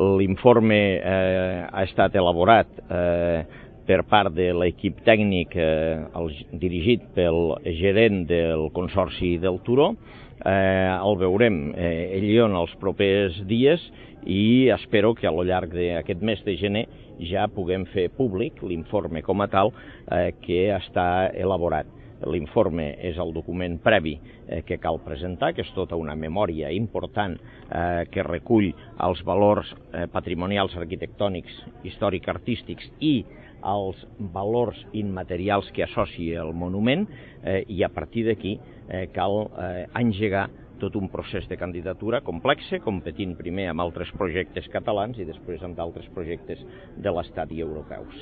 L'informe ha estat elaborat per part de l'equip tècnic dirigit pel gerent del Consorci del Turó. El veurem en els propers dies i espero que al llarg d'aquest mes de gener ja puguem fer públic l'informe com a tal que està elaborat. L'informe és el document previ que cal presentar, que és tota una memòria important que recull els valors patrimonials, arquitectònics, històric-artístics i els valors immaterials que associa el monument, i a partir d'aquí cal engegar tot un procés de candidatura complex, competint primer amb altres projectes catalans i després amb d'altres projectes de l'Estat i europeus.